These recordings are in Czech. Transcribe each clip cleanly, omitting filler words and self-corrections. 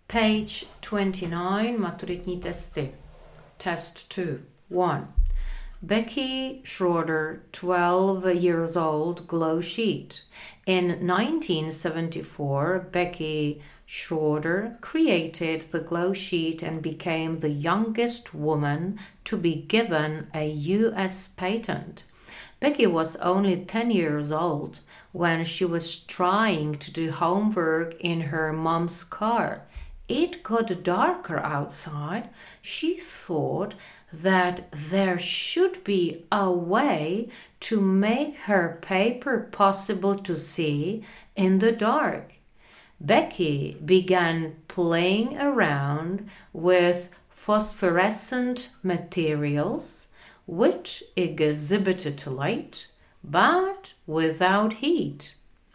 Page 29, maturitní testy. Test 2. 1. Becky Schroeder, 12 years old, glow sheet. In 1974, Becky Schroeder created the glow sheet and became the youngest woman to be given a US patent. Becky was only 10 years old when she was trying to do homework in her mom's car. It got darker outside. She thought that there should be a way to make her paper possible to see in the dark. Becky began playing around with phosphorescent materials which exhibited light but without heat.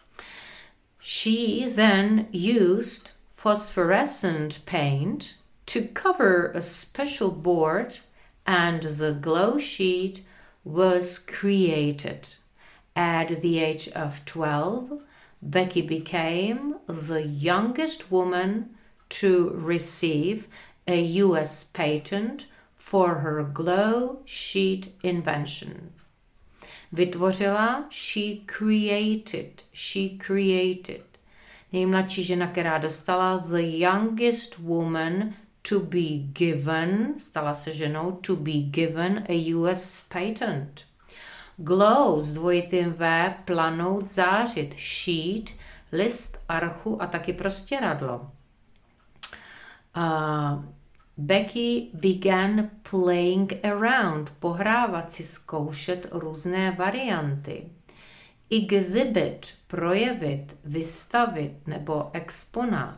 She then used phosphorescent paint to cover a special board, and the glow sheet was created. At the age of 12, Becky became the youngest woman to receive a US patent for her glow sheet invention. Vytvořila, she created. Nejmladší žena, která dostala the youngest woman to be given, stala se ženou, to be given a US patent. Glow s dvojitým V, planout, zářit, sheet, list, archu a taky prostěradlo. Becky began playing around, pohrávat si, zkoušet různé varianty. Exhibit, projevit, vystavit nebo exponát.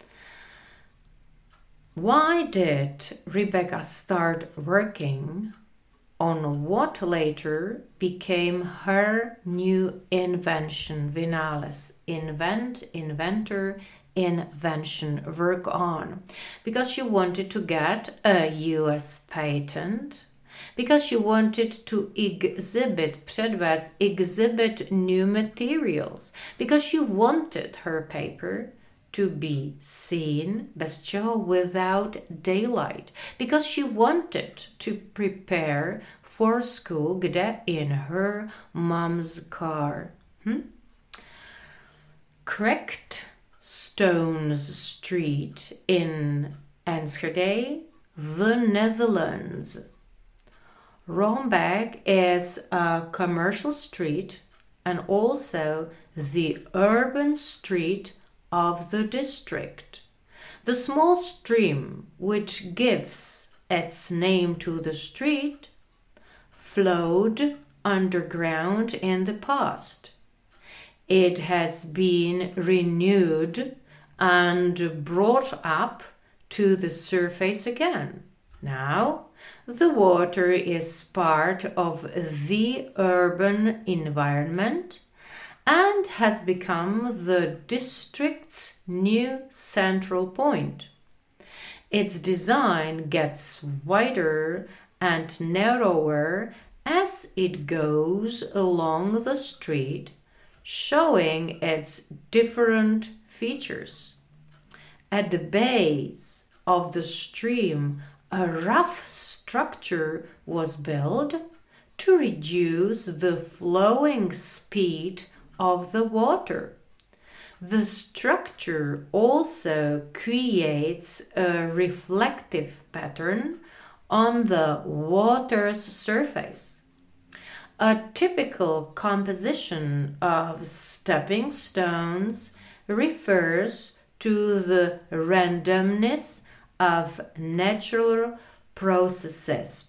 Why did Rebecca start working on what later became her new invention? Vynález, invent, inventor, invention, work on. Because she wanted to get a US patent, because she wanted to exhibit, předvést, exhibit new materials, because she wanted her paper to be seen, bez čeho, without daylight, because she wanted to prepare for school, kde, in her mom's car. Cracked Stones Street in Enschede, the Netherlands. Rombeek is a commercial street and also the urban street of the district. The small stream which gives its name to the street flowed underground in the past. It has been renewed and brought up to the surface again. Now, the water is part of the urban environment and has become the district's new central point. Its design gets wider and narrower as it goes along the street, showing its different features. At the base of the stream, a rough structure was built to reduce the flowing speed of the water. The structure also creates a reflective pattern on the water's surface. A typical composition of stepping stones refers to the randomness of natural processes.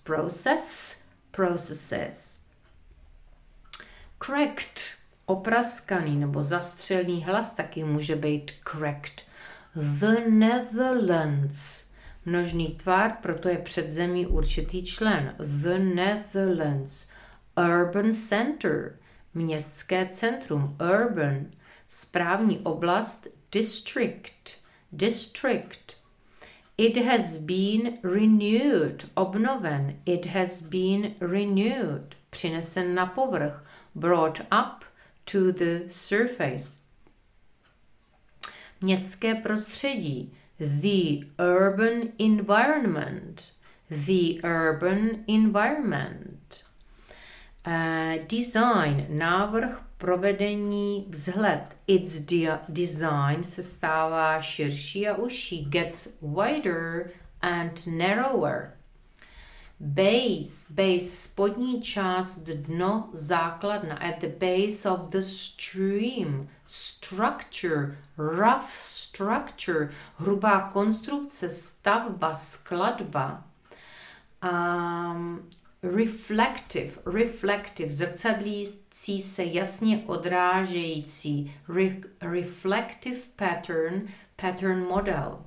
Cracked, opraskaný nebo zastřelný hlas taky může být cracked. The Netherlands, množný tvar, proto je před zemí určitý člen. The Netherlands. Urban center, městské centrum, urban, správní oblast, district. It has been renewed, obnoven, it has been renewed, přinesen na povrch, brought up to the surface. Městské prostředí, The urban environment. The urban environment. Design, návrh, provedení, vzhled. Its design se stává širší a užší. Gets wider and narrower. Base, spodní část, dno, základna. At the base of the stream. Structure, rough structure, hrubá konstrukce, stavba, skladba. Reflective, zrcadlící se, jasně odrážející. Reflective pattern model.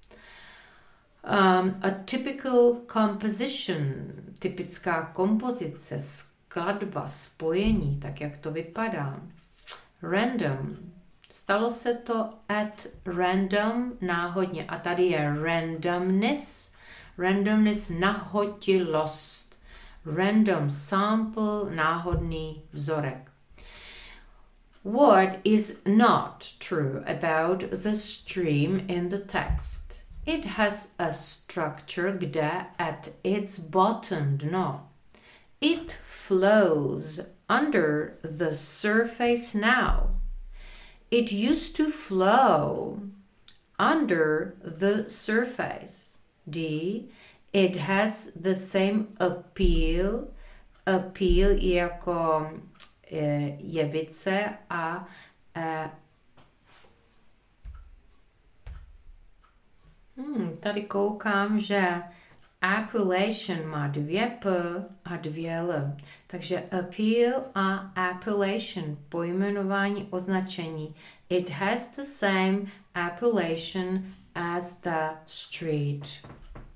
A typical composition, typická kompozice, skladba, spojení, tak jak to vypadá. Random, stalo se to at random, náhodně. A tady je randomness, nahodilost. Random sample, náhodný vzorek. What is not true about the stream in the text? It has a structure, kde at its bottom, dno. It flows under the surface now. It used to flow under the surface. D. It has the same appeal. Appeal jako jevice a tady koukám, že appellation má 2 P a 2 L. Takže appeal a appellation, pojmenování, označení. It has the same appellation as the street.